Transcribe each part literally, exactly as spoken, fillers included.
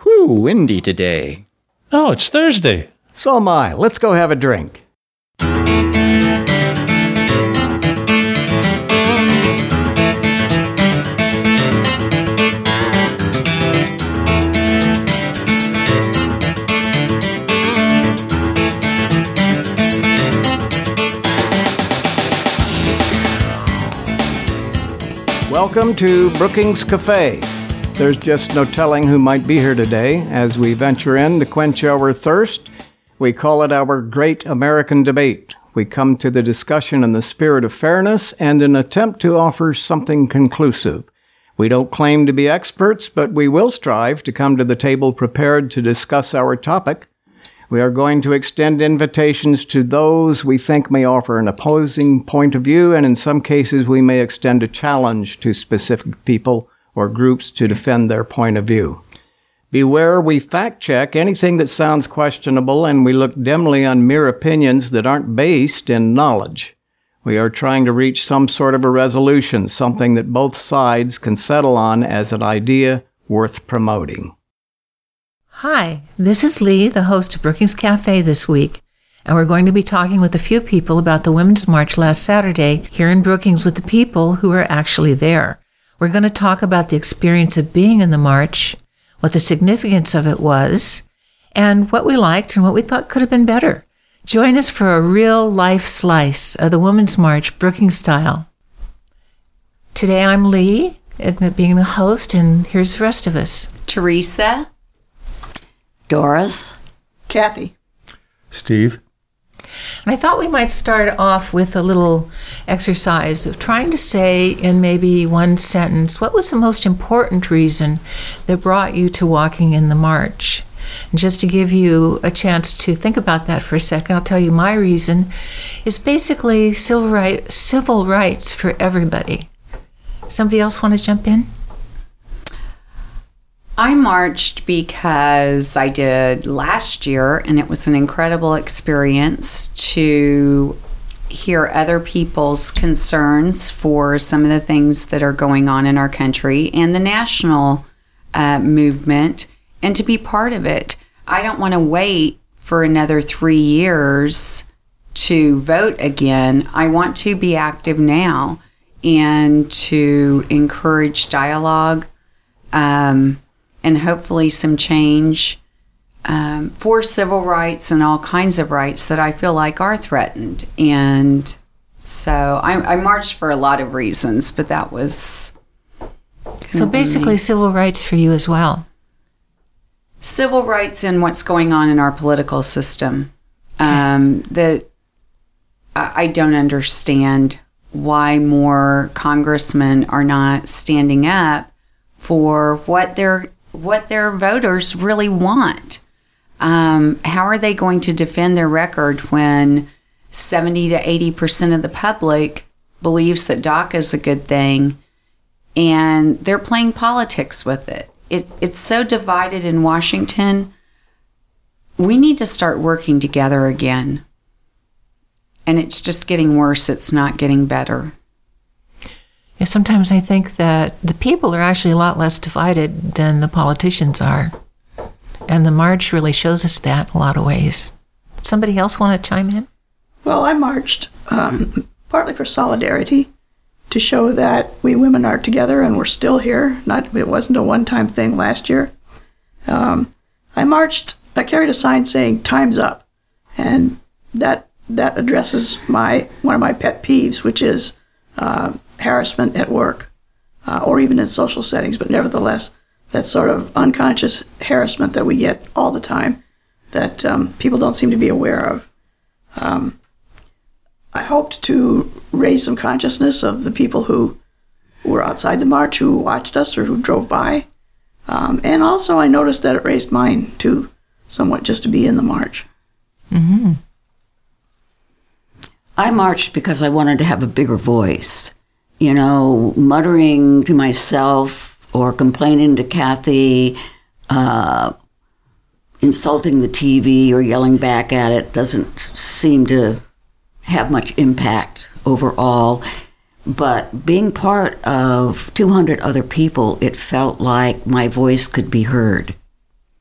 Whew, windy today. Oh, it's Thursday. So am I. Let's go have a drink. Welcome to Brookings Cafe. There's just no telling who might be here today as we venture in to quench our thirst. We call it our Great American Debate. We come to the discussion in the spirit of fairness and an attempt to offer something conclusive. We don't claim to be experts, but we will strive to come to the table prepared to discuss our topic. We are going to extend invitations to those we think may offer an opposing point of view, and in some cases we may extend a challenge to specific people or groups to defend their point of view. Beware, we fact-check anything that sounds questionable, and we look dimly on mere opinions that aren't based in knowledge. We are trying to reach some sort of a resolution, something that both sides can settle on as an idea worth promoting. Hi, this is Lee, the host of Brookings Cafe this week, and we're going to be talking with a few people about the Women's March last Saturday here in Brookings with the people who are actually there. We're going to talk about the experience of being in the march, what the significance of it was, and what we liked and what we thought could have been better. Join us for a real-life slice of the Women's March Brookings style. Today I'm Lee, being the host, and here's the rest of us. Teresa. Doris. Kathy. Steve. And I thought we might start off with a little exercise of trying to say in maybe one sentence, what was the most important reason that brought you to walking in the march? And just to give you a chance to think about that for a second, I'll tell you my reason is basically civil, right, civil rights for everybody. Somebody else want to jump in? I marched because I did last year, and it was an incredible experience to hear other people's concerns for some of the things that are going on in our country and the national uh, movement, and to be part of it. I don't want to wait for another three years to vote again. I want to be active now and to encourage dialogue, um, and hopefully some change um, for civil rights and all kinds of rights that I feel like are threatened. And so I, I marched for a lot of reasons, but that was... So basically civil rights for you as well. Civil rights and what's going on in our political system. Um, that I, I don't understand why more congressmen are not standing up for what they're what their voters really want. Um, how are they going to defend their record when seventy to eighty percent of the public believes that DACA is a good thing and they're playing politics with it? it? It's so divided in Washington. We need to start working together again. And it's just getting worse. It's not getting better. Yeah, sometimes I think that the people are actually a lot less divided than the politicians are. And the march really shows us that in a lot of ways. Somebody else want to chime in? Well, I marched um, partly for solidarity, to show that we women are together and we're still here. Not, it wasn't a one-time thing last year. Um, I marched, I carried a sign saying, "Time's up." And that that addresses my one of my pet peeves, which is uh, harassment at work, uh, or even in social settings, but nevertheless, that sort of unconscious harassment that we get all the time that um, people don't seem to be aware of. Um, I hoped to raise some consciousness of the people who were outside the march, who watched us or who drove by. Um, and also I noticed that it raised mine, too, somewhat, just to be in the march. Mm-hmm. I marched because I wanted to have a bigger voice. You know, muttering to myself or complaining to Kathy, uh, insulting the T V or yelling back at it doesn't seem to have much impact overall. But being part of two hundred other people, it felt like my voice could be heard.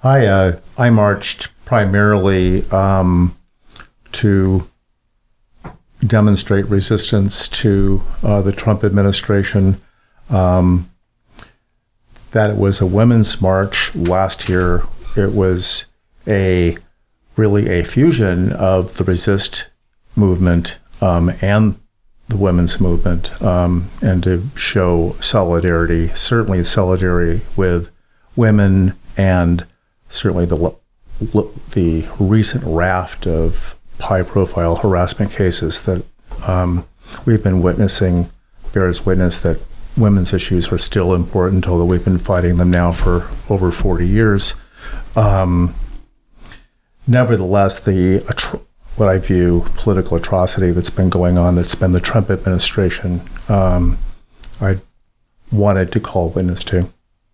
I uh, I marched primarily um, to demonstrate resistance to uh, the Trump administration. Um, that it was a women's march last year. It was a really a fusion of the resist movement um, and the women's movement, um, and to show solidarity, certainly solidarity with women, and certainly the the recent raft of high-profile harassment cases that um, we've been witnessing bears witness that women's issues are still important, although we've been fighting them now for over forty years. Um, nevertheless, the atro- what I view political atrocity that's been going on, that's been the Trump administration, um, I wanted to call witness to.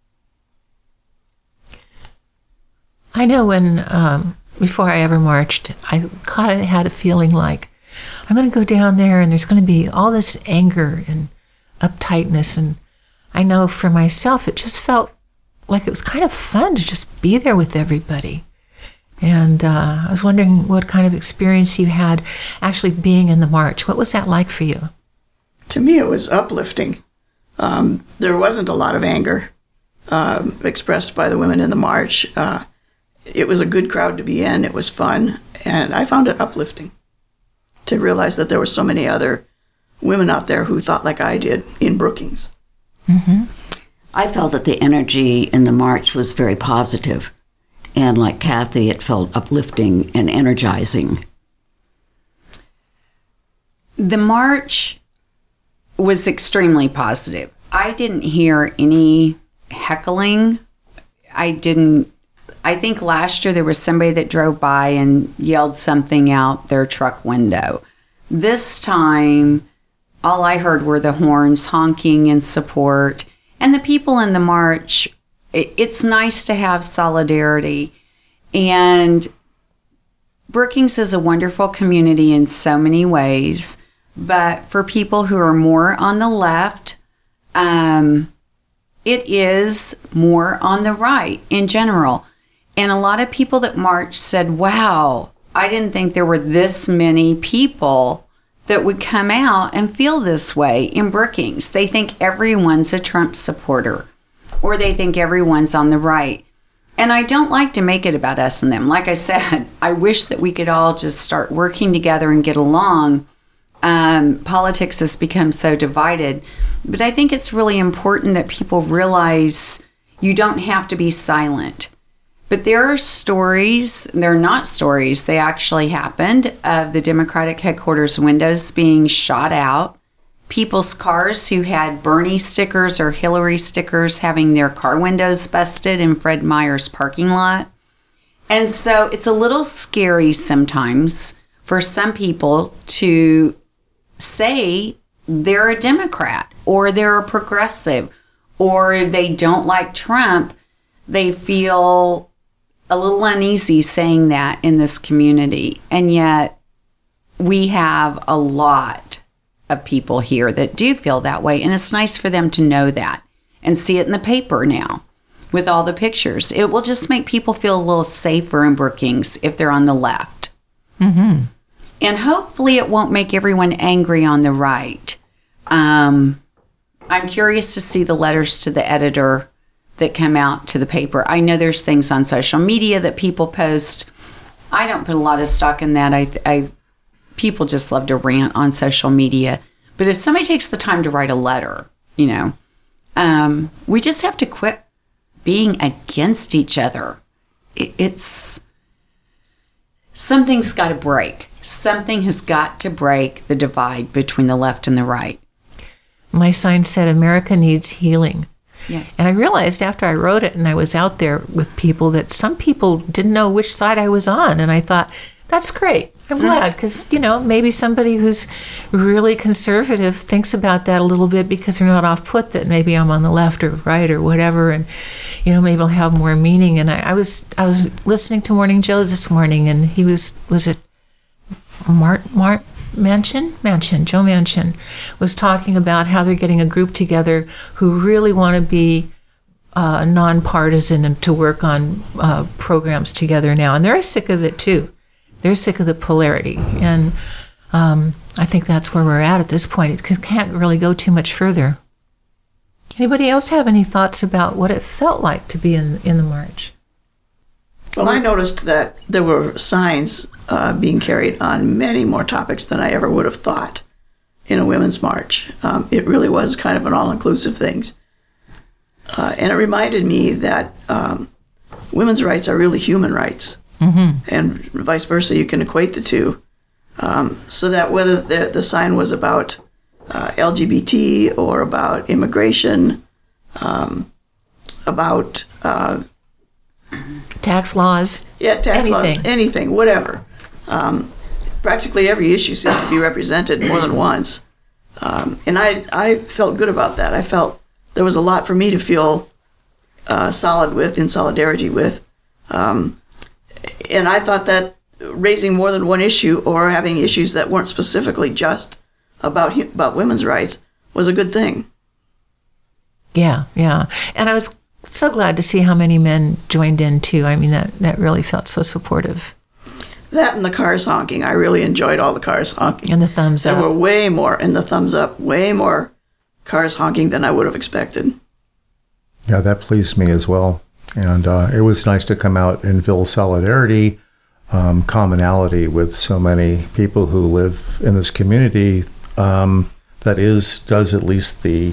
I know when, um, before I ever marched, I kind of had a feeling like, I'm going to go down there and there's going to be all this anger and uptightness. And I know for myself, it just felt like it was kind of fun to just be there with everybody. And uh, I was wondering what kind of experience you had actually being in the march. What was that like for you? To me, it was uplifting. Um, there wasn't a lot of anger um, expressed by the women in the march. Uh, it was a good crowd to be in. It was fun. And I found it uplifting to realize that there were so many other women out there who thought like I did in Brookings. Mm-hmm. I felt that the energy in the march was very positive. And like Kathy, it felt uplifting and energizing. The march was extremely positive. I didn't hear any heckling. I didn't, I think last year there was somebody that drove by and yelled something out their truck window. This time, all I heard were the horns honking in support. And the people in the march, it, it's nice to have solidarity. And Brookings is a wonderful community in so many ways. But for people who are more on the left, um, it is more on the right in general. And a lot of people that marched said, wow, I didn't think there were this many people that would come out and feel this way in Brookings. They think everyone's a Trump supporter, or they think everyone's on the right. And I don't like to make it about us and them. Like I said, I wish that we could all just start working together and get along. Um, politics has become so divided. But I think it's really important that people realize you don't have to be silent. But there are stories, they're not stories, they actually happened, of the Democratic headquarters windows being shot out, people's cars who had Bernie stickers or Hillary stickers having their car windows busted in Fred Meyer's parking lot. And so it's a little scary sometimes for some people to say they're a Democrat or they're a progressive or they don't like Trump. They feel a little uneasy saying that in this community. And yet we have a lot of people here that do feel that way. And it's nice for them to know that and see it in the paper now with all the pictures. It will just make people feel a little safer in Brookings if they're on the left. Mm-hmm. And hopefully it won't make everyone angry on the right. Um, I'm curious to see the letters to the editor that come out to the paper. I know there's things on social media that people post. I don't put a lot of stock in that. I, I people just love to rant on social media. But if somebody takes the time to write a letter, you know, um, we just have to quit being against each other. It, it's something's got to break. Something has got to break the divide between the left and the right. My sign said, America needs healing. Yes. And I realized after I wrote it and I was out there with people that some people didn't know which side I was on. And I thought, that's great. I'm glad because, you know, maybe somebody who's really conservative thinks about that a little bit because they're not off put that maybe I'm on the left or right or whatever. And, you know, maybe it'll have more meaning. And I, I was I was listening to Morning Joe this morning and he was, was it Mart, Mart, Manchin? Manchin, Joe Manchin, was talking about how they're getting a group together who really want to be uh, nonpartisan and to work on uh, programs together now. And they're sick of it too. They're sick of the polarity. And um, I think that's where we're at at this point. It can't really go too much further. Anybody else have any thoughts about what it felt like to be in, in the march? Well, I noticed that there were signs uh, being carried on many more topics than I ever would have thought in a women's march. Um, it really was kind of an all-inclusive thing. Uh, and it reminded me that um, women's rights are really human rights. Mm-hmm. And vice versa, you can equate the two. Um, so that whether the, the sign was about uh, L G B T or about immigration, um, about... Uh, tax laws. Yeah, tax anything. laws, anything, whatever. Um, practically every issue seemed to be represented more than once. Um, and I, I felt good about that. I felt there was a lot for me to feel uh, solid with, in solidarity with. Um, and I thought that raising more than one issue or having issues that weren't specifically just about about women's rights was a good thing. Yeah, yeah. And I was so glad to see how many men joined in too. I mean, that, that really felt so supportive. That and the cars honking. I really enjoyed all the cars honking. And the thumbs there up. There were way more, and the thumbs up, way more cars honking than I would have expected. Yeah, that pleased me as well. And uh, it was nice to come out and feel solidarity, um, commonality with so many people who live in this community um, that is, does at least the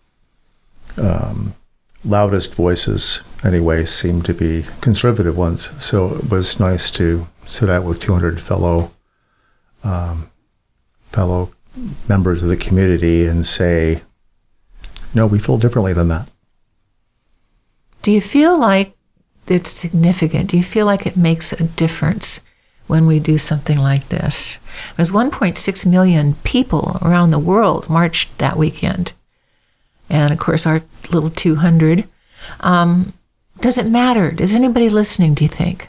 um, loudest voices, anyway, seem to be conservative ones. So it was nice to sit out with two hundred fellow um, fellow members of the community and say, no, we feel differently than that. Do you feel like it's significant? Do you feel like it makes a difference when we do something like this? There's one point six million people around the world marched that weekend. And of course, our little two hundred. Um, does it matter? Does anybody listening, do you think?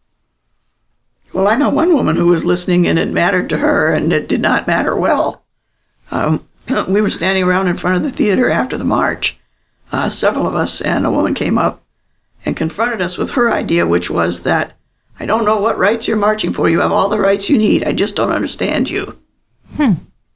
Well, I know one woman who was listening and it mattered to her, and it did not matter well. Um, we were standing around in front of the theater after the march, uh, several of us, and a woman came up and confronted us with her idea, which was that, I don't know what rights you're marching for. You have all the rights you need. I just don't understand you. Hmm.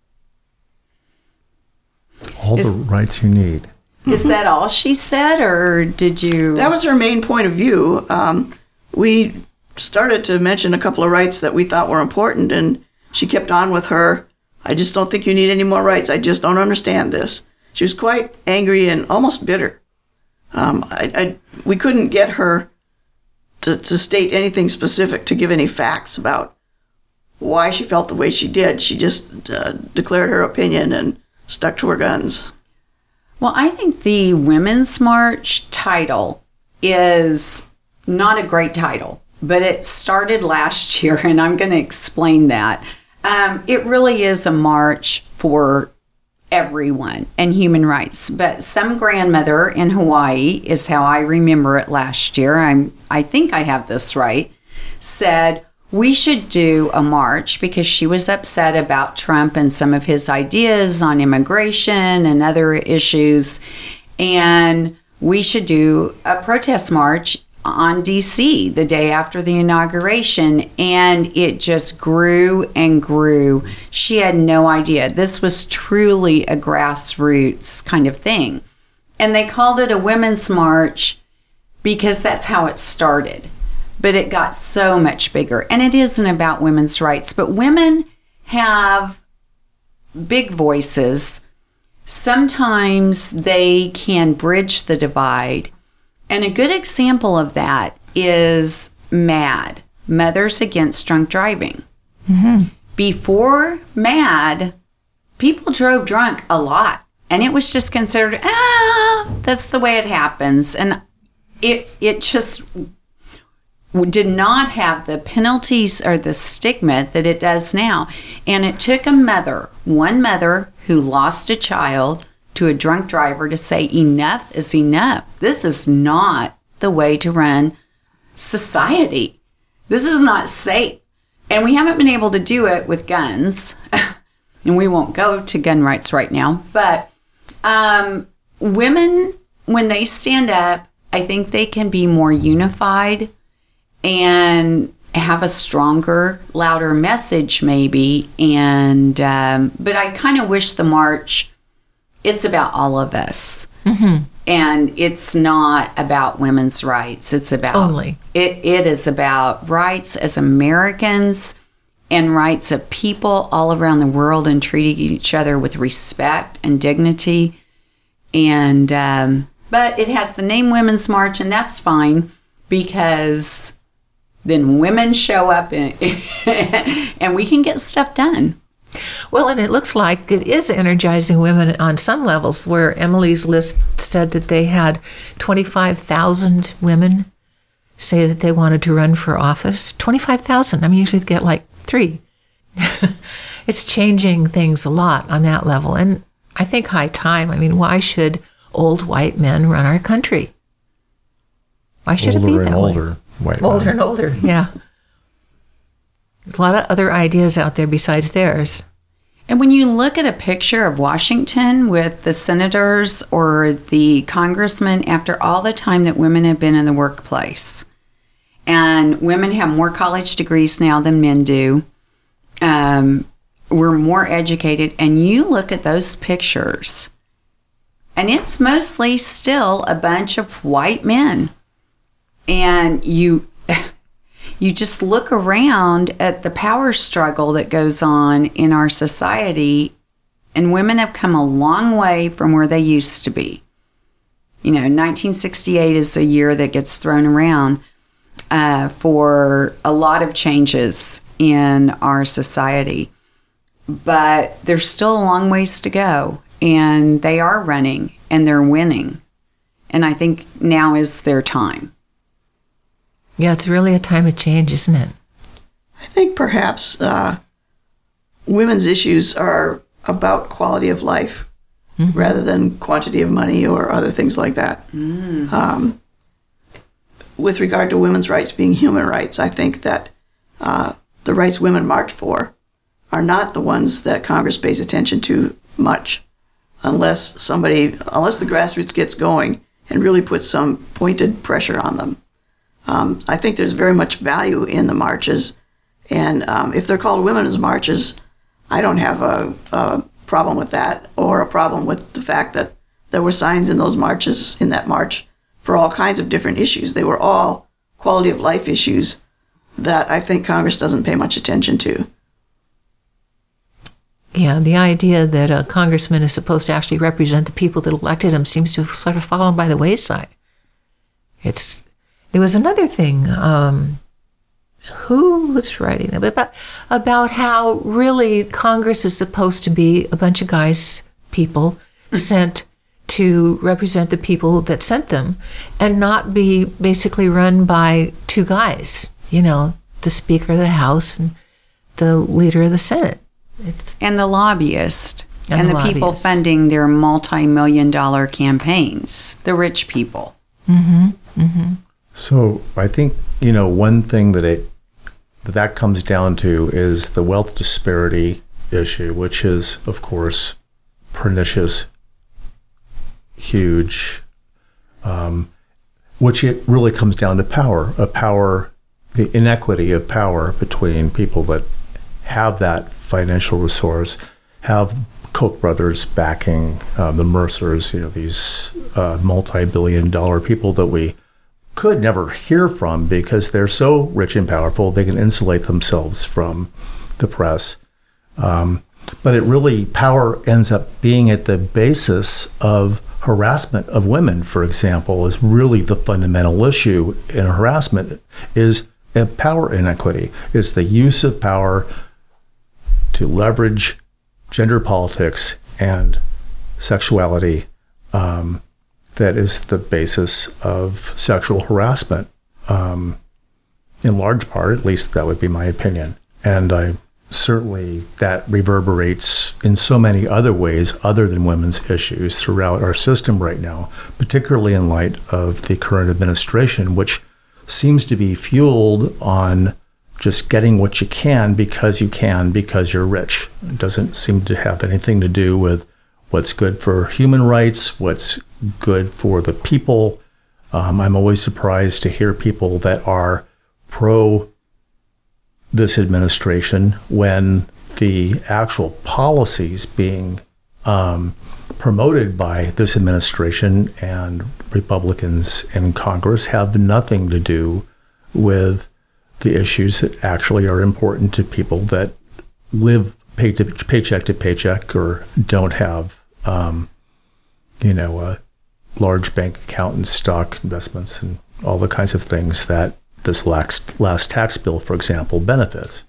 All Is, the rights you need. Is that all she said, or did you... That was her main point of view. Um, we started to mention a couple of rights that we thought were important, and she kept on with her, I just don't think you need any more rights. I just don't understand this. She was quite angry and almost bitter. Um, I, I, we couldn't get her to, to state anything specific, to give any facts about why she felt the way she did. She just uh, declared her opinion and stuck to her guns. Well, I think the Women's March title is not a great title, but it started last year, and I'm going to explain that. Um, it really is a march for everyone and human rights. But some grandmother in Hawaii, is how I remember it last year, I'm, I think I have this right, said we should do a march because she was upset about Trump and some of his ideas on immigration and other issues. And we should do a protest march on D C the day after the inauguration. And it just grew and grew. She had no idea. This was truly a grassroots kind of thing. And they called it a women's march because that's how it started. But it got so much bigger. And it isn't about women's rights, but women have big voices. Sometimes they can bridge the divide. And a good example of that is MAD, Mothers Against Drunk Driving. Mm-hmm. Before MAD, people drove drunk a lot. And it was just considered, ah, that's the way it happens. And it it just did not have the penalties or the stigma that it does now. And it took a mother, one mother who lost a child to a drunk driver to say enough is enough. This is not the way to run society. This is not safe. And we haven't been able to do it with guns. And we won't go to gun rights right now. But um, women when they stand up, I think they can be more unified and have a stronger, louder message maybe. And um, but I kind of wish the march, it's about all of us. Mm-hmm. And it's not about women's rights. It's about only. It, it is about rights as Americans and rights of people all around the world and treating each other with respect and dignity. And um, but it has the name Women's March, and that's fine because then women show up and, and we can get stuff done. Well, and it looks like it is energizing women on some levels, where Emily's list said that they had twenty-five thousand women say that they wanted to run for office. twenty-five thousand. I mean, usually they get like three. It's changing things a lot on that level. And I think high time. I mean, why should old white men run our country? Why should older it be and that older way? White older men. and older, yeah. There's a lot of other ideas out there besides theirs. And when you look at a picture of Washington with the senators or the congressmen, after all the time that women have been in the workplace, and women have more college degrees now than men do, um, we're more educated, and you look at those pictures, and it's mostly still a bunch of white men. And you... You just look around at the power struggle that goes on in our society, and women have come a long way from where they used to be. You know, nineteen sixty-eight is a year that gets thrown around uh, for a lot of changes in our society. But there's still a long ways to go, and they are running, and they're winning. And I think now is their time. Yeah, it's really a time of change, isn't it? I think perhaps uh, women's issues are about quality of life mm-hmm. rather than quantity of money or other things like that. Mm. Um, with regard to women's rights being human rights, I think that uh, the rights women march for are not the ones that Congress pays attention to much, unless somebody, unless the grassroots gets going and really puts some pointed pressure on them. Um, I think there's very much value in the marches, and um, if they're called women's marches, I don't have a, a problem with that, or a problem with the fact that there were signs in those marches, in that march, for all kinds of different issues. They were all quality of life issues that I think Congress doesn't pay much attention to. Yeah, the idea that a congressman is supposed to actually represent the people that elected him seems to have sort of fallen by the wayside. It's There was another thing, um, who was writing about, about how really Congress is supposed to be a bunch of guys, people, sent to represent the people that sent them, and not be basically run by two guys, you know, the Speaker of the House and the leader of the Senate. It's, and the lobbyist, and, and the, the people lobbyist. funding their multi-million dollar campaigns, the rich people. Mm-hmm, mm-hmm. So I think, you know, one thing that it that, that comes down to is the wealth disparity issue, which is, of course, pernicious, huge, um, which it really comes down to power, a power, the inequity of power between people that have that financial resource, have Koch brothers backing, uh, the Mercers, you know, these uh, multi-billion dollar people that we could never hear from because they're so rich and powerful, they can insulate themselves from the press. Um, but it really, power ends up being at the basis of harassment of women, for example, is really the fundamental issue in harassment, is a power inequity. It's the use of power to leverage gender politics and sexuality um, that is the basis of sexual harassment. Um, in large part, at least that would be my opinion. And I certainly, that reverberates in so many other ways other than women's issues throughout our system right now, particularly in light of the current administration, which seems to be fueled on just getting what you can because you can, because you're rich. It doesn't seem to have anything to do with what's good for human rights, what's good for the people. Um, I'm always surprised to hear people that are pro this administration when the actual policies being um, promoted by this administration and Republicans in Congress have nothing to do with the issues that actually are important to people that live pay to, paycheck to paycheck or don't have, um, you know, a large bank account and stock investments and all the kinds of things that this last, last tax bill, for example, benefits.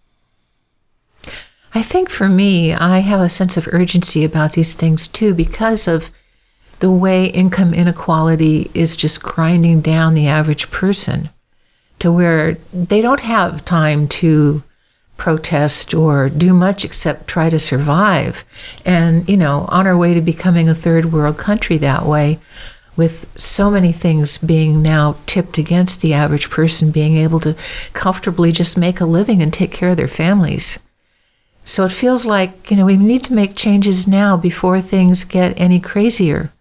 I think for me, I have a sense of urgency about these things too because of the way income inequality is just grinding down the average person to where they don't have time to protest or do much except try to survive. And, you know, on our way to becoming a third world country that way, with so many things being now tipped against the average person being able to comfortably just make a living and take care of their families. So it feels like, you know, we need to make changes now before things get any crazier.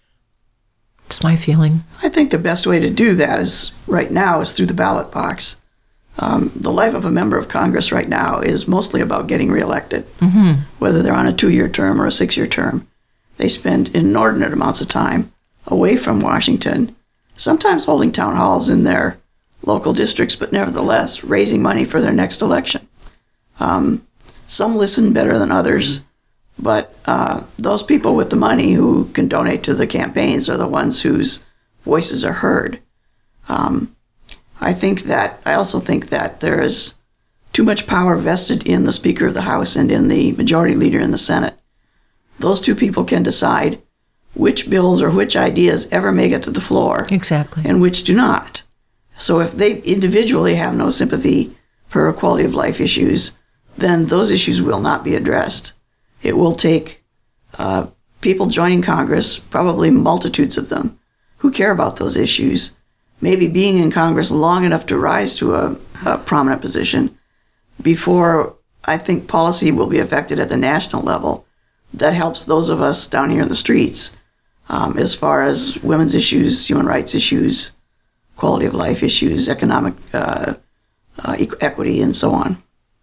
It's my feeling. I think the best way to do that is right now is through the ballot box. Um, the life of a member of Congress right now is mostly about getting reelected, mm-hmm. whether they're on a two-year term or a six-year term. They spend inordinate amounts of time away from Washington, sometimes holding town halls in their local districts, but nevertheless raising money for their next election. Um, some listen better than others, but uh, those people with the money who can donate to the campaigns are the ones whose voices are heard. Um, I think that, I also think that there is too much power vested in the Speaker of the House and in the Majority Leader in the Senate. Those two people can decide which bills or which ideas ever make it to the floor. Exactly. And which do not. So if they individually have no sympathy for quality of life issues, then those issues will not be addressed. It will take uh, people joining Congress, probably multitudes of them, who care about those issues, maybe being in Congress long enough to rise to a, a prominent position before I think policy will be affected at the national level that helps those of us down here in the streets um, as far as women's issues, human rights issues, quality of life issues, economic uh, uh, equity, and so on.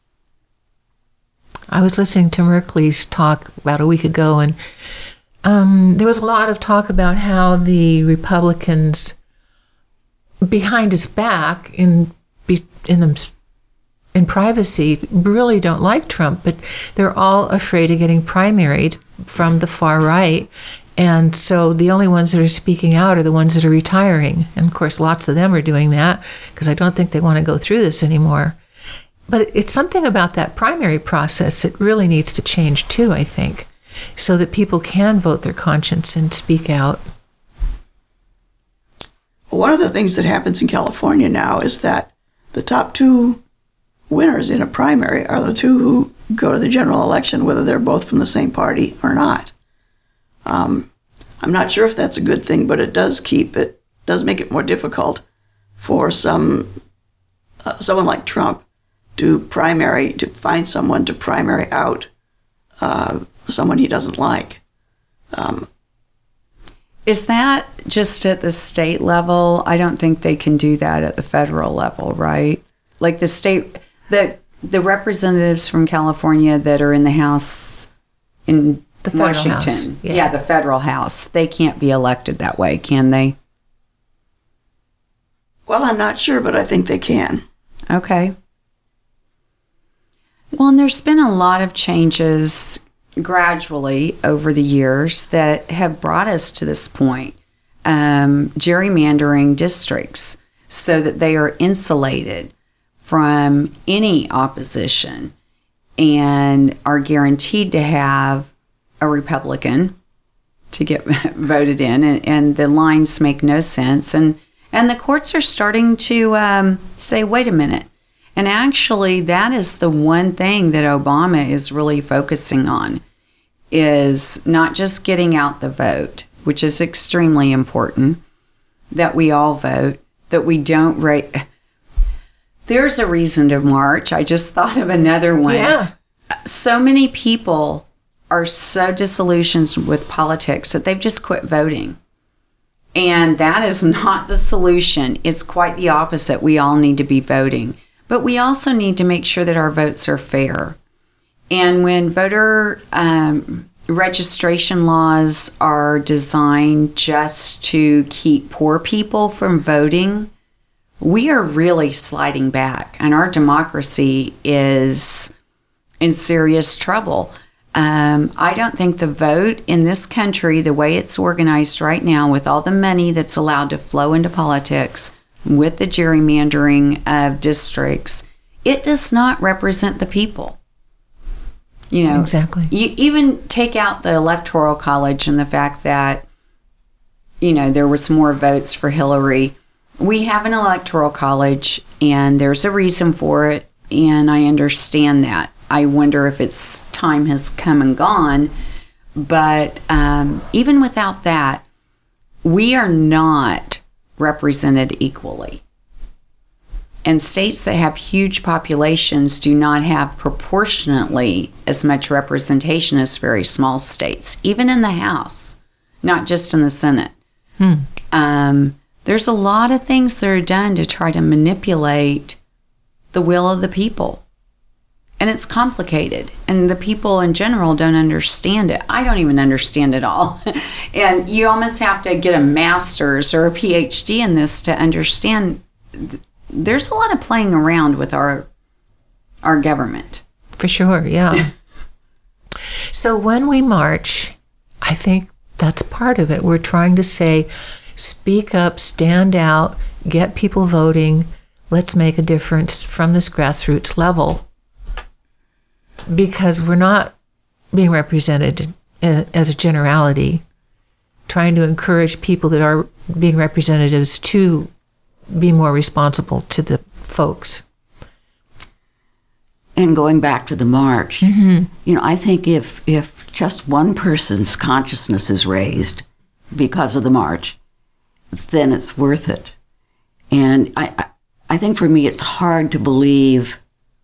I was listening to Merkley's talk about a week ago, and um, there was a lot of talk about how the Republicans, behind his back, in in them in privacy, really don't like Trump, but they're all afraid of getting primaried from the far right. And so the only ones that are speaking out are the ones that are retiring. And of course, lots of them are doing that because I don't think they want to go through this anymore. But it's something about that primary process that really needs to change too, I think, so that people can vote their conscience and speak out. One of the things that happens in California now is that the top two winners in a primary are the two who go to the general election, whether they're both from the same party or not. Um, I'm not sure if that's a good thing, but it does keep it does make it more difficult for some uh, someone like Trump to primary to find someone to primary out uh, someone he doesn't like. Um, Is that just at the state level? I don't think they can do that at the federal level, right? Like the state, the the representatives from California that are in the House in the federal Washington, House, yeah. yeah, the federal House, they can't be elected that way, can they? Well, I'm not sure, but I think they can. Okay. Well, and there's been a lot of changes gradually over the years that have brought us to this point. Um, gerrymandering districts so that they are insulated from any opposition and are guaranteed to have a Republican to get voted in, and, and the lines make no sense. And, and the courts are starting to um, say, wait a minute. And actually, that is the one thing that Obama is really focusing on, is not just getting out the vote, which is extremely important, that we all vote, that we don't rate. There's a reason to march. I just thought of another one. Yeah. So many people are so disillusioned with politics that they've just quit voting. And that is not the solution. It's quite the opposite. We all need to be voting. But we also need to make sure that our votes are fair. And when voter um, registration laws are designed just to keep poor people from voting, we are really sliding back. And our democracy is in serious trouble. Um, I don't think the vote in this country, the way it's organized right now, with all the money that's allowed to flow into politics, with the gerrymandering of districts, it does not represent the people. You know, exactly. You even take out the Electoral College and the fact that, you know, there was more votes for Hillary. We have an Electoral College, and there's a reason for it, and I understand that. I wonder if its time has come and gone. But um, even without that, we are not represented equally. And states that have huge populations do not have proportionately as much representation as very small states, even in the House, not just in the Senate. Hmm. Um, there's a lot of things that are done to try to manipulate the will of the people. And it's complicated, and the people in general don't understand it. I don't even understand it all. And you almost have to get a master's or a P H D in this to understand. There's a lot of playing around with our our government. For sure, yeah. So when we march, I think that's part of it. We're trying to say, speak up, stand out, get people voting. Let's make a difference from this grassroots level. Because we're not being represented in, as a generality, trying to encourage people that are being representatives to be more responsible to the folks. And going back to the march, mm-hmm. you know, I think if if just one person's consciousness is raised because of the march, then it's worth it. And I, I think for me, it's hard to believe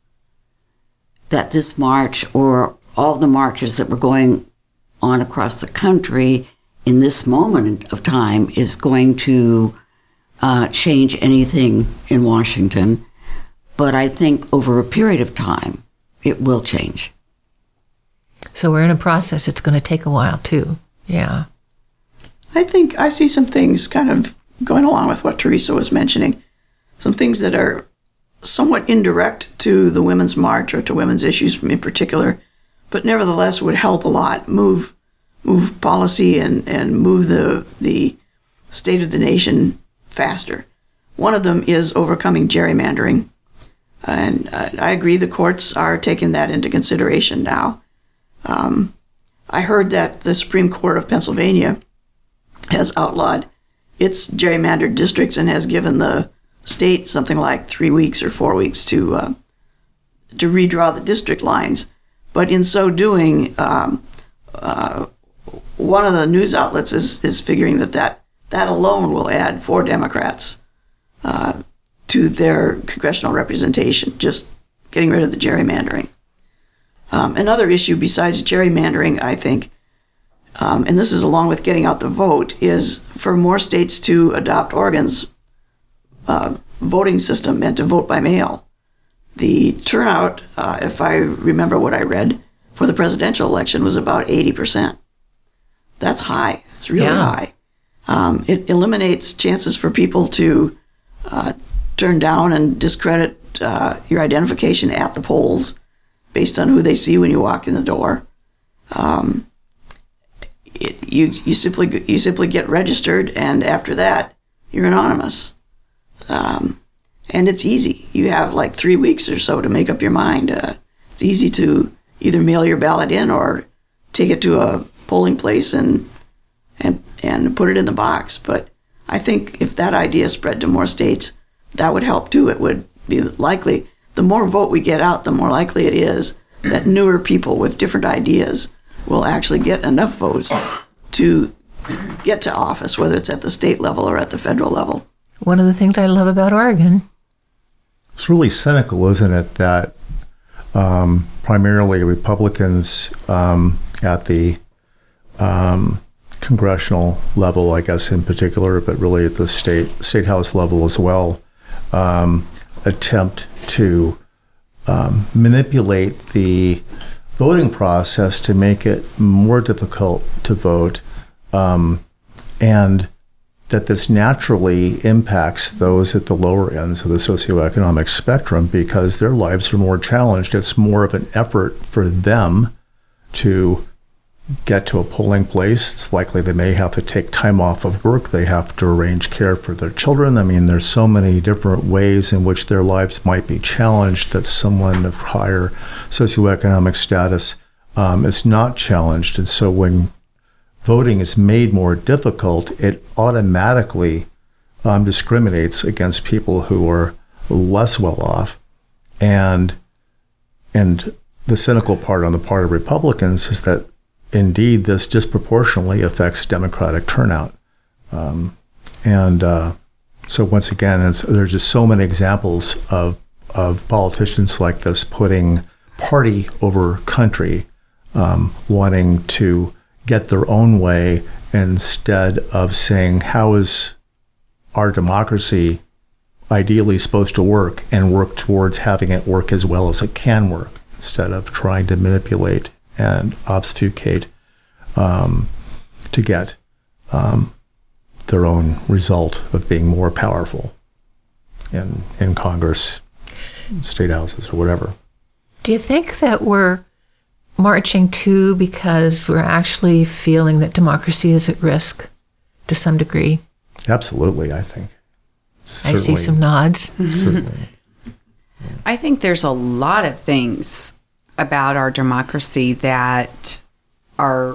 that this march or all the marches that were going on across the country in this moment of time is going to uh, change anything in Washington. But I think over a period of time, it will change. So we're in a process. It's going to take a while, too. Yeah. I think I see some things kind of going along with what Teresa was mentioning. Some things that are somewhat indirect to the Women's March or to women's issues in particular, but nevertheless would help a lot, move move policy and, and move the the state of the nation faster. One of them is overcoming gerrymandering. And uh, I agree the courts are taking that into consideration now. Um, I heard that the Supreme Court of Pennsylvania has outlawed its gerrymandered districts and has given the state something like three weeks or four weeks to uh, to redraw the district lines. But in so doing, um, uh, one of the news outlets is, is figuring that, that that alone will add four Democrats uh, to their congressional representation, just getting rid of the gerrymandering. Um, another issue besides gerrymandering, I think, um, and this is along with getting out the vote, is for more states to adopt Oregon's Uh, voting system and to vote by mail. The turnout, uh, if I remember what I read, for the presidential election was about eighty percent. That's high. It's really yeah. high. Um, it eliminates chances for people to uh, turn down and discredit uh, your identification at the polls based on who they see when you walk in the door. Um, it, you you simply you simply get registered, and after that, you're anonymous. Um, and it's easy. You have like three weeks or so to make up your mind. Uh, it's easy to either mail your ballot in or take it to a polling place and and and put it in the box. But I think if that idea spread to more states, that would help too. It would be likely, the more vote we get out, the more likely it is that newer people with different ideas will actually get enough votes to get to office, whether it's at the state level or at the federal level. One of the things I love about Oregon. It's really cynical, isn't it, that um, primarily Republicans um, at the um, congressional level, I guess in particular, but really at the state state house level as well, um, attempt to um, manipulate the voting process to make it more difficult to vote, um, and that this naturally impacts those at the lower ends of the socioeconomic spectrum because their lives are more challenged. It's more of an effort for them to get to a polling place. It's likely they may have to take time off of work. They have to arrange care for their children. I mean, there's so many different ways in which their lives might be challenged that someone of higher socioeconomic status um, is not challenged. And so when voting is made more difficult, it automatically um, discriminates against people who are less well off. And and the cynical part on the part of Republicans is that indeed this disproportionately affects Democratic turnout. Um, and uh, so once again, it's, there's just so many examples of of politicians like this putting party over country, um, wanting to get their own way instead of saying, how is our democracy ideally supposed to work, and work towards having it work as well as it can work, instead of trying to manipulate and obfuscate um, to get um, their own result of being more powerful in, in Congress, state houses, or whatever. Do you think that we're marching too because we're actually feeling that democracy is at risk to some degree? Absolutely, I think. I see some nods. Certainly. I think there's a lot of things about our democracy that are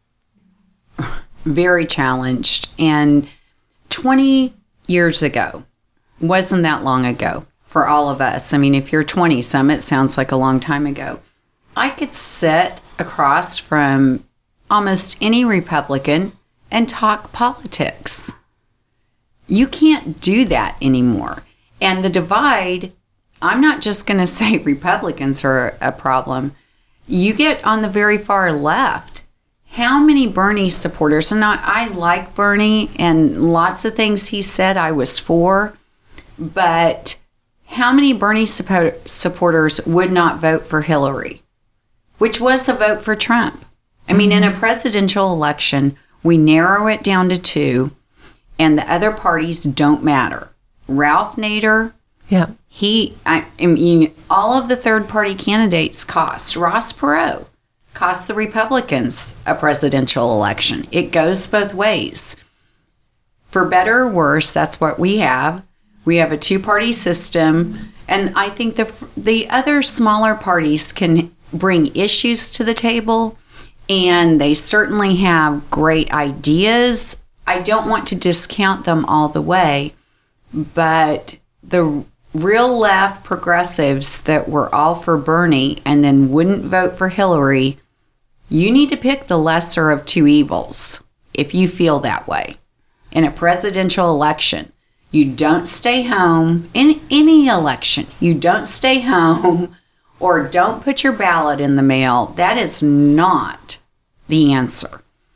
very challenged. And twenty years ago wasn't that long ago for all of us. I mean, if you're twenty, some it sounds like a long time ago. I could sit across from almost any Republican and talk politics. You can't do that anymore. And the divide, I'm not just going to say Republicans are a problem. You get on the very far left. How many Bernie supporters, and I, I like Bernie and lots of things he said I was for, but how many Bernie support, supporters would not vote for Hillary? Which was a vote for Trump. I mean, mm-hmm. in a presidential election, we narrow it down to two, and the other parties don't matter. Ralph Nader, yeah, he, I, I mean, all of the third-party candidates cost. Ross Perot cost the Republicans a presidential election. It goes both ways. For better or worse, that's what we have. We have a two-party system, and I think the the other smaller parties can bring issues to the table, and they certainly have great ideas. I don't want to discount them all the way, but the real left progressives that were all for Bernie and then wouldn't vote for Hillary, you need to pick the lesser of two evils if you feel that way. In a presidential election, you don't stay home. In any election, you don't stay home or don't put your ballot in the mail. That is not the answer.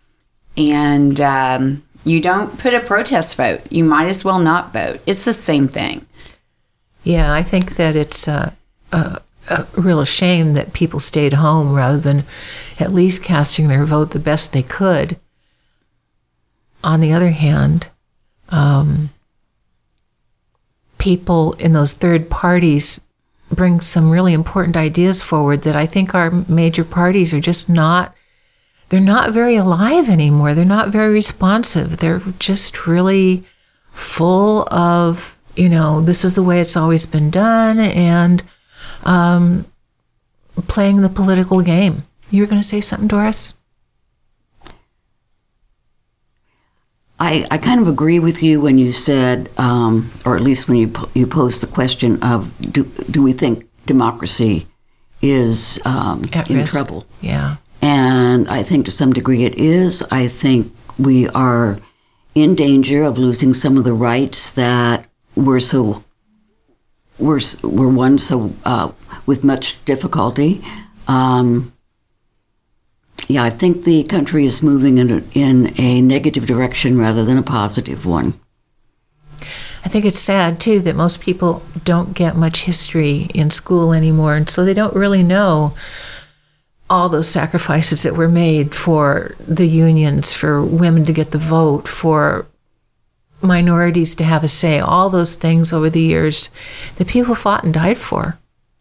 And um, you don't put a protest vote. You might as well not vote. It's the same thing. Yeah, I think that it's uh, a, a real shame that people stayed home rather than at least casting their vote the best they could. On the other hand, um, people in those third parties bring some really important ideas forward that I think our major parties are just not, they're not very alive anymore. They're not very responsive. They're just really full of, you know, this is the way it's always been done, and um, playing the political game. You were going to say something, Doris? I, I kind of agree with you when you said, um, or at least when you you posed the question of, do do we think democracy is um, in risk. trouble? Yeah. And I think to some degree it is. I think we are in danger of losing some of the rights that were so were were won so uh, with much difficulty. Um, yeah, I think the country is moving in a, in a negative direction rather than a positive one. I think it's sad, too, that most people don't get much history in school anymore, and so they don't really know all those sacrifices that were made for the unions, for women to get the vote, for minorities to have a say, all those things over the years that people fought and died for.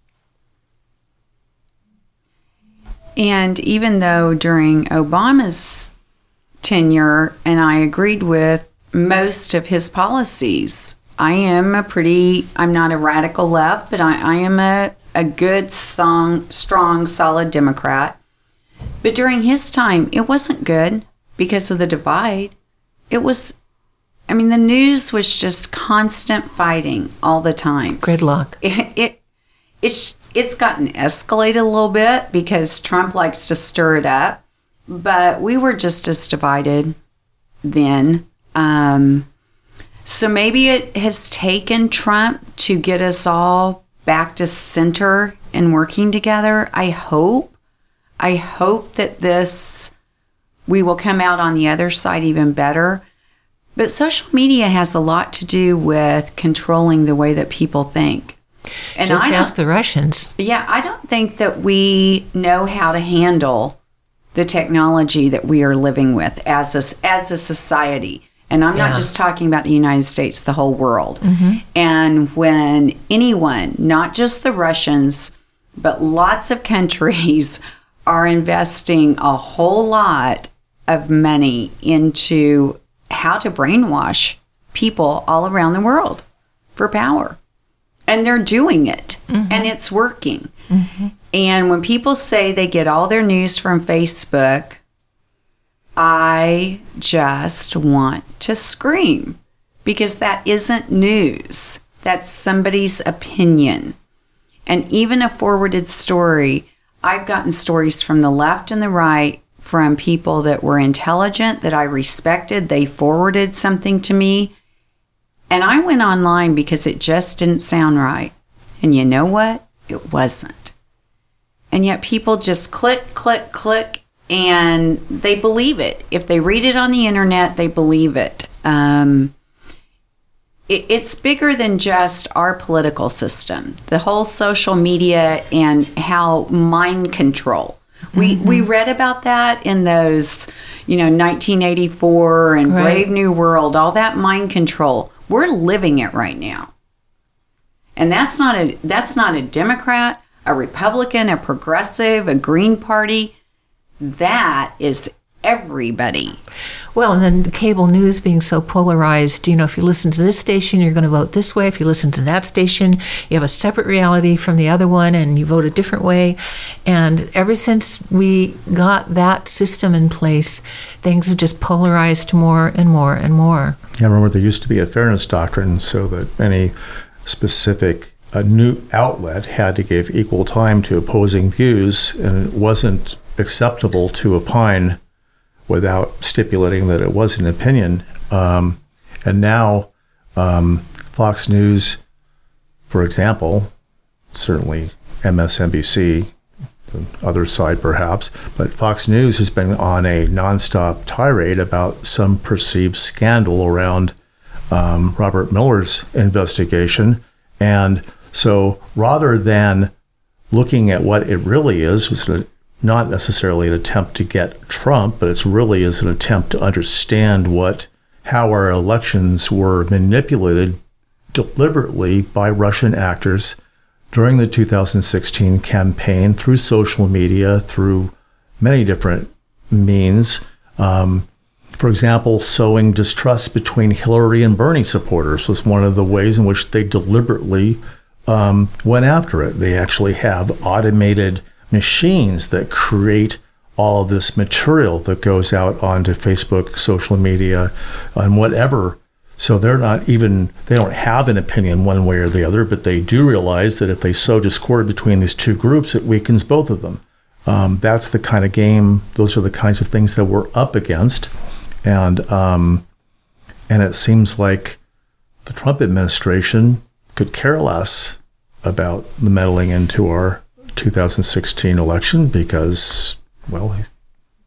And even though during Obama's tenure, and I agreed with most of his policies, I am a pretty, I'm not a radical left, but I, I am a, a good, strong, strong, solid Democrat. But during his time, it wasn't good because of the divide. It was, I mean, the news was just constant fighting all the time. Gridlock. It, it it's it's gotten escalated a little bit because Trump likes to stir it up, but we were just as divided then. Um, so maybe it has taken Trump to get us all back to center and working together. I hope. I hope that this, we will come out on the other side even better. But social media has a lot to do with controlling the way that people think. And Just I ask the Russians. Yeah, I don't think that we know how to handle the technology that we are living with as a, as a society. And I'm Yeah. not just talking about the United States, the whole world. Mm-hmm. And when anyone, not just the Russians, but lots of countries are investing a whole lot of money into how to brainwash people all around the world for power. And they're doing it, mm-hmm. and it's working. Mm-hmm. And when people say they get all their news from Facebook, I just want to scream, because that isn't news. That's somebody's opinion. And even a forwarded story, I've gotten stories from the left and the right, from people that were intelligent, that I respected. They forwarded something to me. And I went online because it just didn't sound right. And you know what? It wasn't. And yet people just click, click, click, and they believe it. If they read it on the internet, they believe it. Um, it it's bigger than just our political system. The whole social media and how mind control. We mm-hmm. we read about that in those, you know, nineteen eighty-four and right. Brave New World, all that mind control. We're living it right now. And that's not a that's not a Democrat, a Republican, a progressive, a Green Party. That is everybody. Well, and then the cable news being so polarized, you know, if you listen to this station, you're going to vote this way. If you listen to that station, you have a separate reality from the other one and you vote a different way. And ever since we got that system in place, things have just polarized more and more and more. Yeah, remember there used to be a fairness doctrine so that any specific a new outlet had to give equal time to opposing views, and it wasn't acceptable to opine without stipulating that it was an opinion. Um, and now um, Fox News, for example, certainly M S N B C, the other side perhaps, but Fox News has been on a nonstop tirade about some perceived scandal around um, Robert Mueller's investigation. And so rather than looking at what it really is, was an not necessarily an attempt to get Trump, but it's really is an attempt to understand what how our elections were manipulated deliberately by Russian actors during the two thousand sixteen campaign through social media, through many different means. Um, for example, sowing distrust between Hillary and Bernie supporters was one of the ways in which they deliberately um, went after it. They actually have automated machines that create all of this material that goes out onto Facebook, social media, and whatever. So they're not even, they don't have an opinion one way or the other, but they do realize that if they sow discord between these two groups, it weakens both of them. Um, that's the kind of game, those are the kinds of things that we're up against. And um, and it seems like the Trump administration could care less about the meddling into our two thousand sixteen election because, well,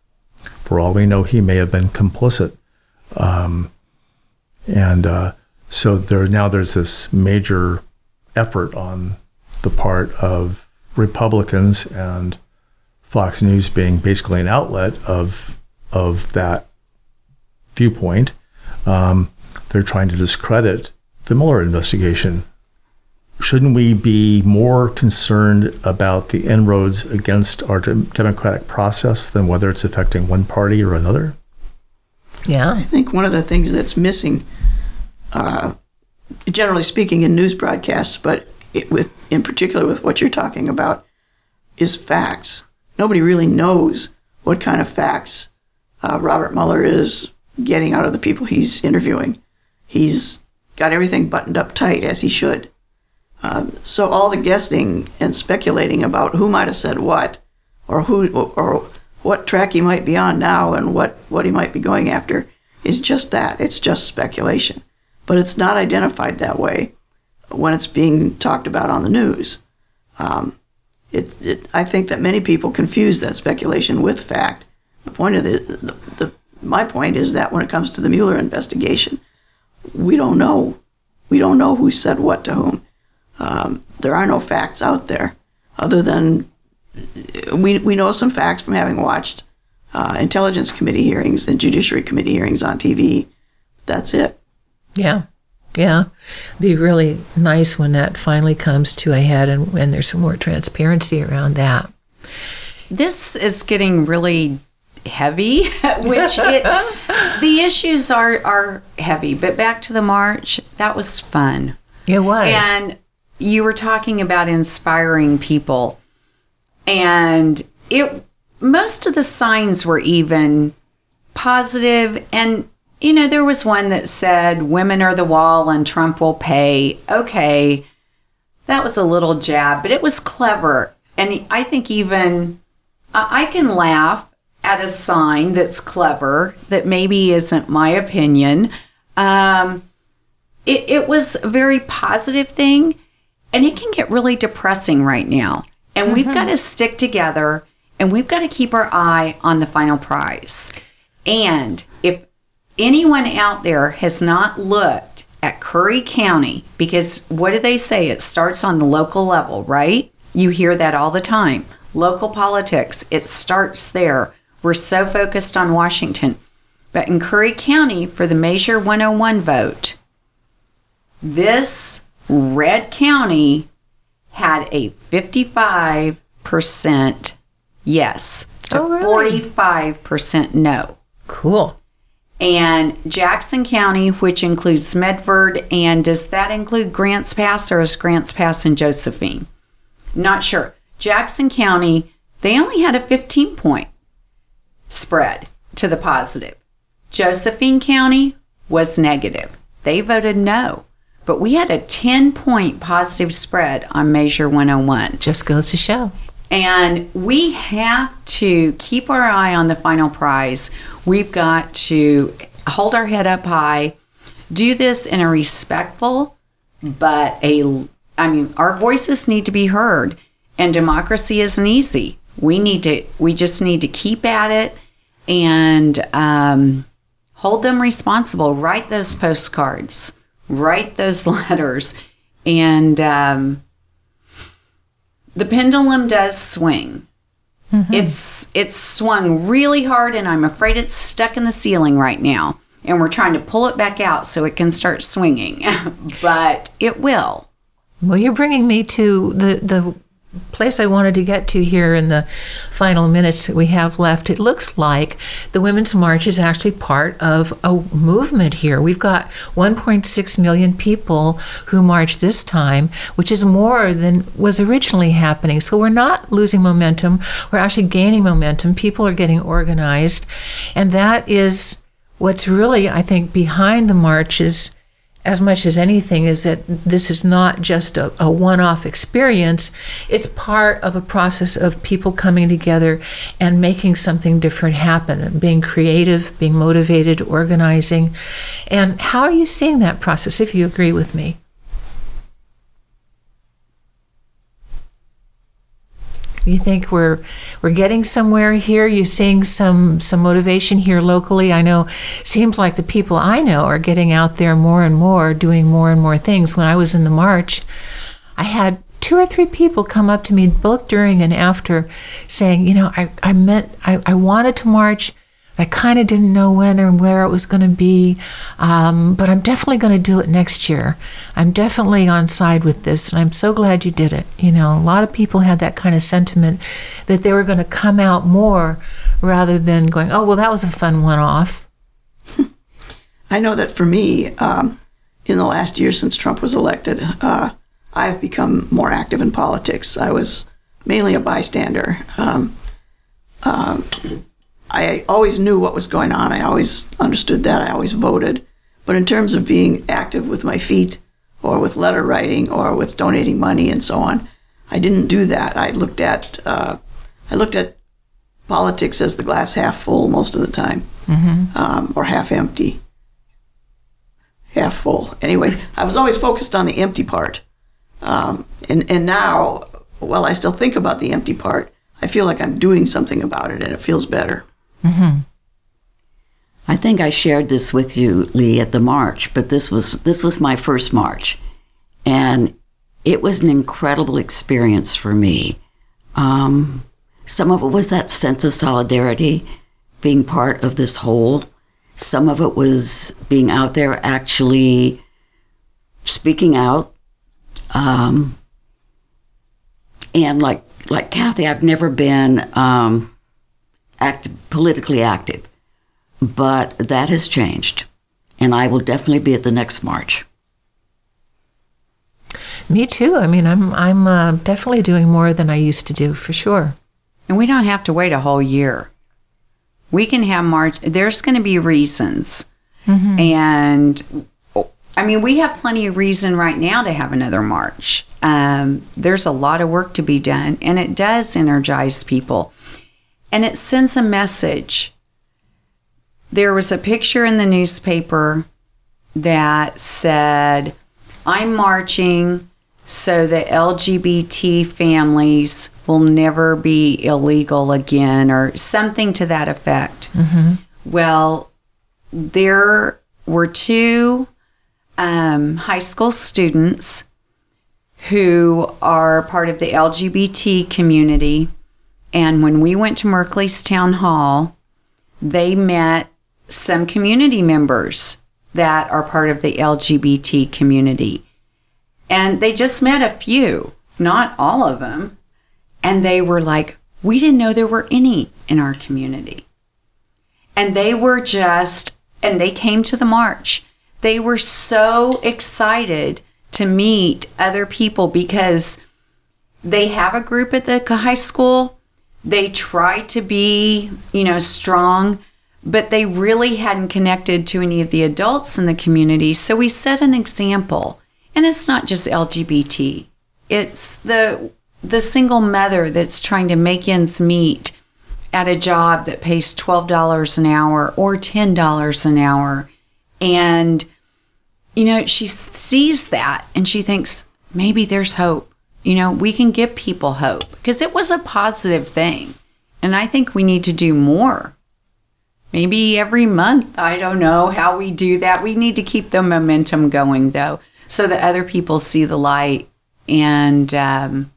For all we know, he may have been complicit. Um, and uh, so there now there's this major effort on the part of Republicans, and Fox News being basically an outlet of of that viewpoint. Um, they're trying to discredit the Mueller investigation. Shouldn't we be more concerned about the inroads against our de- democratic process than whether it's affecting one party or another? Yeah. I think one of the things that's missing, uh, generally speaking, in news broadcasts, but it, with in particular with what you're talking about, is facts. Nobody really knows what kind of facts uh, Robert Mueller is getting out of the people he's interviewing. He's got everything buttoned up tight, as he should. Um, so all the guessing and speculating about who might have said what, or who, or what track he might be on now, and what, what he might be going after, is just that. It's just speculation, but it's not identified that way when it's being talked about on the news. Um, it, it, I think that many people confuse that speculation with fact. The point of the, the, the my point is that when it comes to the Mueller investigation, we don't know. We don't know who said what to whom. Um, there are no facts out there other than we we know some facts from having watched uh, Intelligence Committee hearings and Judiciary Committee hearings on T V. That's it. Yeah. Yeah. Be really nice when that finally comes to a head and when there's some more transparency around that. This is getting really heavy, which it, the issues are, are heavy. But back to the march, that was fun. It was. And you were talking about inspiring people. And it most of the signs were even positive. And, you know, there was one that said, women are the wall and Trump will pay. Okay, that was a little jab, but it was clever. And I think even I can laugh at a sign that's clever, that maybe isn't my opinion. Um, it, it was a very positive thing, and it can get really depressing right now. And mm-hmm. we've got to stick together, and we've got to keep our eye on the final prize. And if anyone out there has not looked at Curry County, because what do they say? It starts on the local level, right? You hear that all the time. Local politics, it starts there. We're so focused on Washington. But in Curry County, for the Measure one oh one vote, this red county had a fifty-five percent yes to oh, really? forty-five percent no. Cool. And Jackson County, which includes Medford, and does that include Grants Pass, or is Grants Pass in Josephine? Not sure. Jackson County, they only had a fifteen point spread to the positive. Josephine County was negative. They voted no. But we had a ten point positive spread on Measure one oh one. Just goes to show. And we have to keep our eye on the final prize. We've got to hold our head up high, do this in a respectful, but a, I mean, our voices need to be heard. And democracy isn't easy. We need to, we just need to keep at it and um, hold them responsible. Write those postcards, write those letters, and um, the pendulum does swing. Mm-hmm. It's it's swung really hard, and I'm afraid it's stuck in the ceiling right now. And we're trying to pull it back out so it can start swinging, but it will. Well, you're bringing me to the the. place I wanted to get to here in the final minutes that we have left. It looks like the Women's March is actually part of a movement here. We've got one point six million people who marched this time, which is more than was originally happening. So we're not losing momentum. We're actually gaining momentum. People are getting organized. And that is what's really, I think, behind the marches as much as anything, is that this is not just a, a one-off experience. It's part of a process of people coming together and making something different happen, and being creative, being motivated, organizing. And how are you seeing that process, if you agree with me? You think we're we're getting somewhere here? You seeing some some motivation here locally? I know, seems like the people I know are getting out there more and more, doing more and more things. When I was in the march, I had two or three people come up to me both during and after saying, you know, I, I meant, I, I wanted to march. I kind of didn't know when or where it was going to be, um, but I'm definitely going to do it next year. I'm definitely on side with this, and I'm so glad you did it. You know, a lot of people had that kind of sentiment that they were going to come out more rather than going, oh, well, that was a fun one-off. I know that for me, um, in the last year since Trump was elected, uh, I've become more active in politics. I was mainly a bystander. Um, um, I always knew what was going on. I always understood that. I always voted. But in terms of being active with my feet or with letter writing or with donating money and so on, I didn't do that. I looked at uh, I looked at politics as the glass half full most of the time, mm-hmm. um, or half empty, half full. Anyway, I was always focused on the empty part. Um, and, and now, while I still think about the empty part, I feel like I'm doing something about it and it feels better. Mm-hmm. I think I shared this with you, Lee, at the march, but this was this was my first march, and it was an incredible experience for me. Um, some of it was that sense of solidarity, being part of this whole. Some of it was being out there actually speaking out. Um, and like like Kathy, I've never been um, active, politically active, but that has changed, and I will definitely be at the next march. Me too. I mean, I'm I'm uh, definitely doing more than I used to do, for sure. And we don't have to wait a whole year. We can have march. There's going to be reasons, mm-hmm. and. I mean, we have plenty of reason right now to have another march. Um, there's a lot of work to be done, and it does energize people. And it sends a message. There was a picture in the newspaper that said, I'm marching so that L G B T families will never be illegal again, or something to that effect. Mm-hmm. Well, there were two Um, high school students who are part of the L G B T community. And when we went to Merkley's Town Hall, they met some community members that are part of the L G B T community. And they just met a few, not all of them. And they were like, we didn't know there were any in our community. And they were just, and they came to the march. They were so excited to meet other people because they have a group at the high school. They try to be, you know, strong, but they really hadn't connected to any of the adults in the community. So we set an example. And it's not just L G B T. It's the the single mother that's trying to make ends meet at a job that pays twelve dollars an hour or ten dollars an hour. And, you know, she sees that and she thinks, maybe there's hope. You know, we can give people hope, because it was a positive thing. And I think we need to do more. Maybe every month. I don't know how we do that. We need to keep the momentum going, though, so that other people see the light. And um,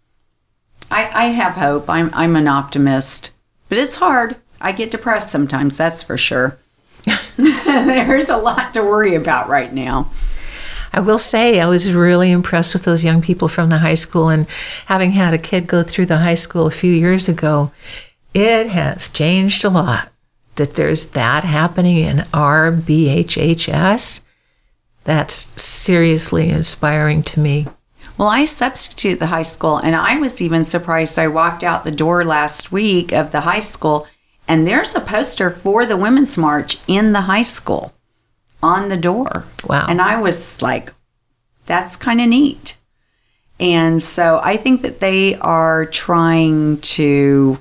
I, I have hope. I'm, I'm an optimist. But it's hard. I get depressed sometimes, that's for sure. There's a lot to worry about right now. I will say I was really impressed with those young people from the high school, and having had a kid go through the high school a few years ago, it has changed a lot. That there's that happening in our B H H S, that's seriously inspiring to me. Well, I substitute the high school, and I was even surprised. I walked out the door last week of the high school, and there's a poster for the Women's March in the high school on the door. Wow. And I was like, that's kind of neat. And so I think that they are trying to,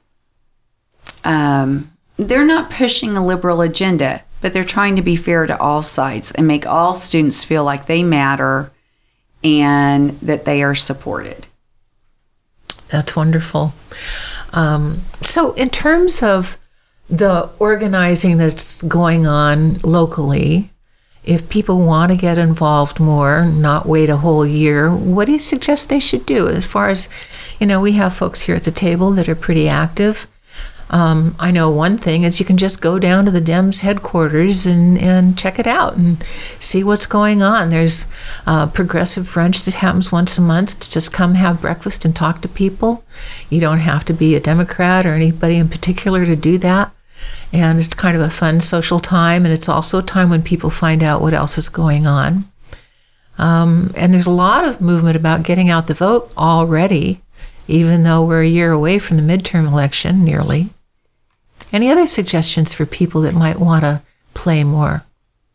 um, they're not pushing a liberal agenda, but they're trying to be fair to all sides and make all students feel like they matter and that they are supported. That's wonderful. Um, so in terms of the organizing that's going on locally, if people want to get involved more, not wait a whole year, what do you suggest they should do? As far as, you know, we have folks here at the table that are pretty active. Um, I know one thing is you can just go down to the Dems headquarters and, and check it out and see what's going on. There's a progressive brunch that happens once a month to just come have breakfast and talk to people. You don't have to be a Democrat or anybody in particular to do that. And it's kind of a fun social time, and it's also a time when people find out what else is going on. Um, and there's a lot of movement about getting out the vote already, even though we're a year away from the midterm election, nearly. Any other suggestions for people that might want to play more?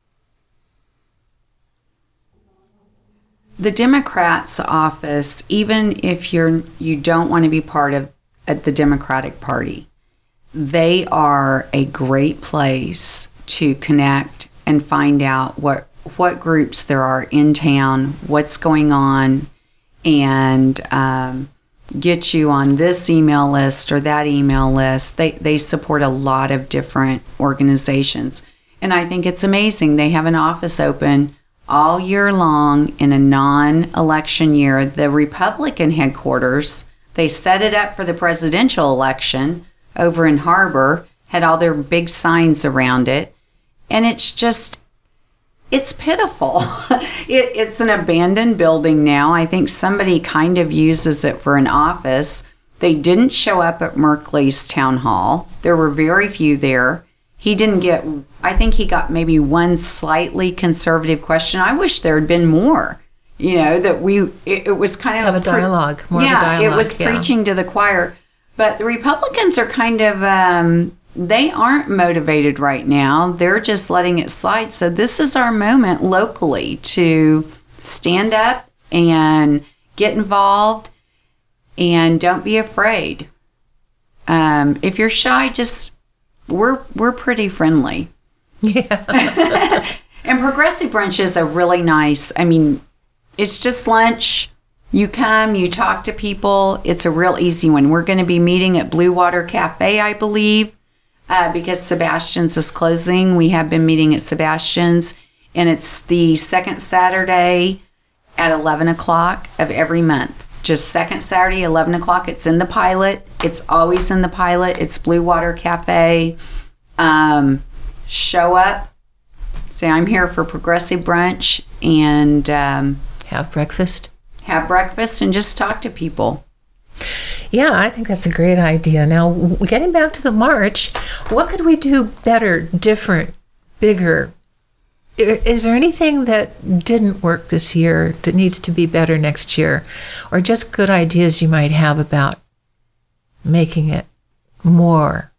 The Democrats' office, even if you're you don't want to be part of at the Democratic Party, they are a great place to connect and find out what what groups there are in town, what's going on, and um, get you on this email list or that email list. They they support a lot of different organizations, and I think it's amazing. They have an office open all year long in a non-election year. The Republican headquarters, they set it up for the presidential election over in Harbor, had all their big signs around it, and it's just, it's pitiful. it, it's an abandoned building now. I think somebody kind of uses it for an office. They didn't show up at Merkley's town hall. There were very few there. He didn't get, I think he got maybe one slightly conservative question. I wish there had been more, you know, that we, it, it was kind of have a dialogue, more yeah, of a dialogue. It was yeah. preaching to the choir. But the Republicans are kind of, um, they aren't motivated right now. They're just letting it slide. So this is our moment locally to stand up and get involved, and don't be afraid. Um, if you're shy, just, we're we're pretty friendly. Yeah. And Progressive Brunch is a really nice, I mean, it's just lunch. You come, you talk to people. It's a real easy one. We're going to be meeting at Blue Water Cafe, I believe, uh, because Sebastian's is closing. We have been meeting at Sebastian's, and it's the second Saturday at eleven o'clock of every month. Just second Saturday, eleven o'clock. It's in the pilot. It's always in the pilot. It's Blue Water Cafe. Um, show up. Say, I'm here for Progressive Brunch, and um, have breakfast. Have breakfast and just talk to people. Yeah, I think that's a great idea. Now, getting back to the march, what could we do better, different, bigger? Is there anything that didn't work this year that needs to be better next year? Or just good ideas you might have about making it more?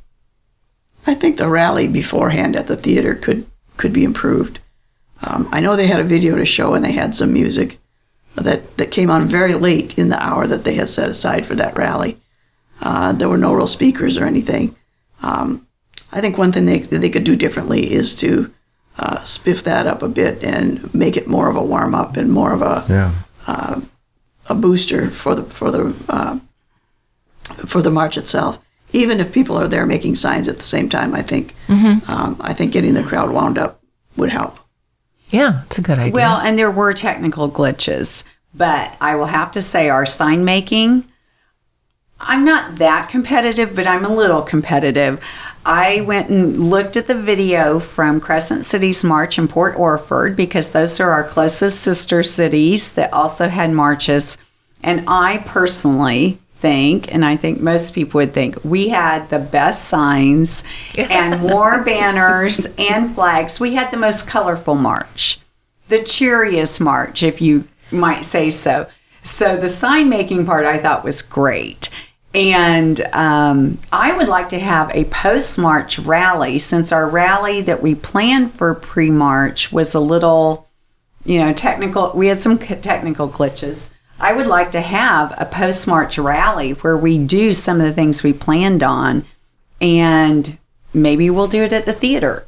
I think the rally beforehand at the theater could, could be improved. Um, I know they had a video to show, and they had some music that, that came on very late in the hour that they had set aside for that rally. Uh, there were no real speakers or anything. Um, I think one thing they, they could do differently is to uh, spiff that up a bit and make it more of a warm-up and more of a Yeah. uh, a booster for the for the uh, for the march itself. Even if people are there making signs at the same time, I think Mm-hmm. um, I think getting the crowd wound up would help. Yeah, it's a good idea. Well, and there were technical glitches, but I will have to say our sign making, I'm not that competitive, but I'm a little competitive. I went and looked at the video from Crescent City's march in Port Orford, because those are our closest sister cities that also had marches. And I personally think, and I think most people would think, we had the best signs and more banners and flags. We had the most colorful march, the cheeriest march, if you might say so. So the sign making part I thought was great. And um, I would like to have a post-march rally, since our rally that we planned for pre-march was a little, you know, technical. We had some technical glitches. I would like to have a post-march rally where we do some of the things we planned on, and maybe we'll do it at the theater.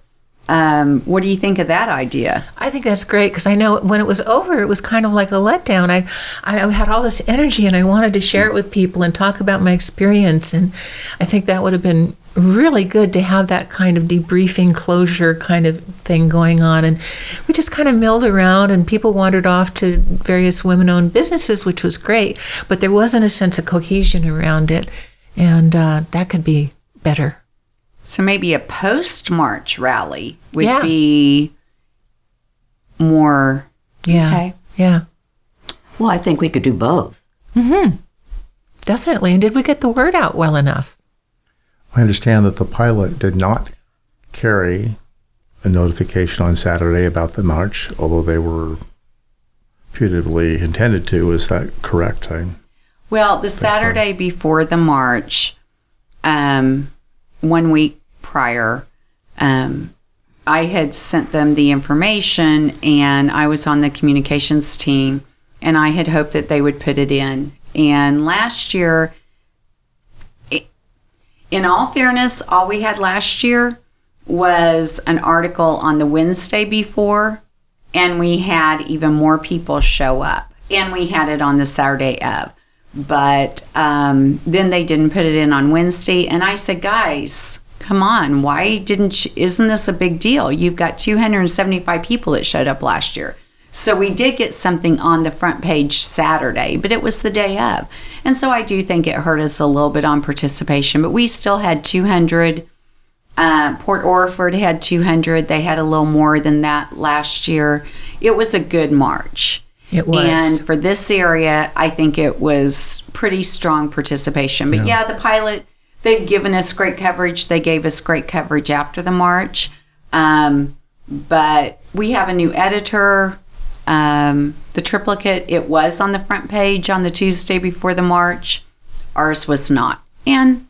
Um, what do you think of that idea? I think that's great because I know when it was over, it was kind of like a letdown. I, I had all this energy and I wanted to share it with people and talk about my experience. And I think that would have been really good to have that kind of debriefing closure kind of thing going on. And we just kind of milled around and people wandered off to various women-owned businesses, which was great. But there wasn't a sense of cohesion around it. And uh, that could be better. So maybe a post-March rally would Yeah. be more... Yeah. Okay. Yeah. Well, I think we could do both. Mm-hmm. Definitely. And did we get the word out well enough? I understand that the pilot did not carry a notification on Saturday about the march, although they were putatively intended to. Is that correct? I, Well, the Saturday before the march, um, one week prior, um, I had sent them the information and I was on the communications team and I had hoped that they would put it in. And last year, it, in all fairness, all we had last year was an article on the Wednesday before, and we had even more people show up. And we had it on the Saturday of. But um, then they didn't put it in on Wednesday. And I said, guys, come on. Why didn't you? Isn't this a big deal? You've got two hundred seventy-five people that showed up last year. So we did get something on the front page Saturday, but it was the day of. And so I do think it hurt us a little bit on participation. But we still had two hundred. Uh, Port Orford had two hundred. They had a little more than that last year. It was a good march. It was. And for this area, I think it was pretty strong participation. But yeah, yeah the pilot, they've given us great coverage. They gave us great coverage after the march. Um, but we have a new editor. Um, the triplicate, it was on the front page on the Tuesday before the march. Ours was not. And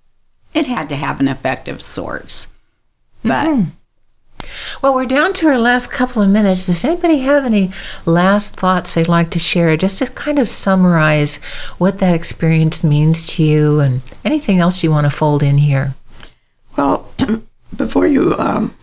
it had to have an effect of sorts. But... Mm-hmm. Well, we're down to our last couple of minutes. Does anybody have any last thoughts they'd like to share, just to kind of summarize what that experience means to you and anything else you want to fold in here? Well, before you um,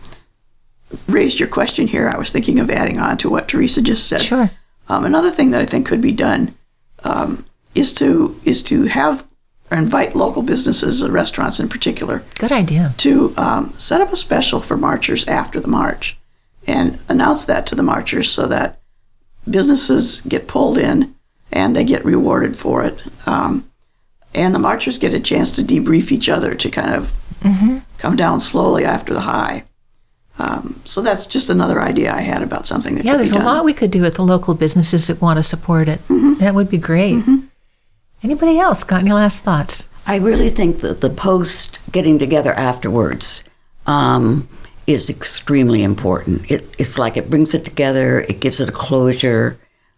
raised your question here, I was thinking of adding on to what Teresa just said. Sure. Um, another thing that I think could be done um, is to is to have or invite local businesses, uh, restaurants in particular, Good idea. to um, set up a special for marchers after the march and announce that to the marchers so that businesses get pulled in and they get rewarded for it. Um, and the marchers get a chance to debrief each other to kind of mm-hmm. come down slowly after the high. Um, so that's just another idea I had about something that Yeah, could there's be a done. lot we could do with the local businesses that want to support it. Mm-hmm. That would be great. Mm-hmm. Anybody else got any last thoughts? I really think that the post getting together afterwards um, is extremely important. It, it's like it brings it together, it gives it a closure,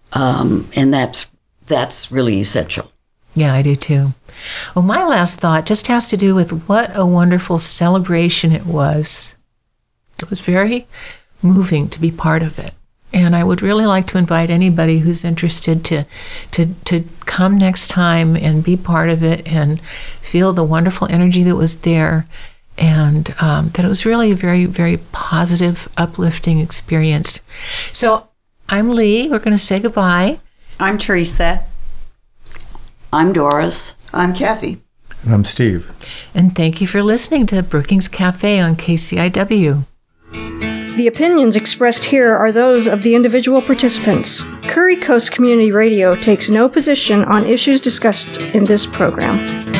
um, and that's that's really essential. Yeah, I do too. Well, my last thought just has to do with what a wonderful celebration it was. It was very moving to be part of it. And I would really like to invite anybody who's interested to, to, to come next time and be part of it and feel the wonderful energy that was there, and um, that it was really a very, very positive, uplifting experience. So I'm Lee. We're going to say goodbye. I'm Teresa. I'm Doris. I'm Kathy. and I'm Steve. And thank you for listening to Brookings Cafe on K C I W. The opinions expressed here are those of the individual participants. Curry Coast Community Radio takes no position on issues discussed in this program.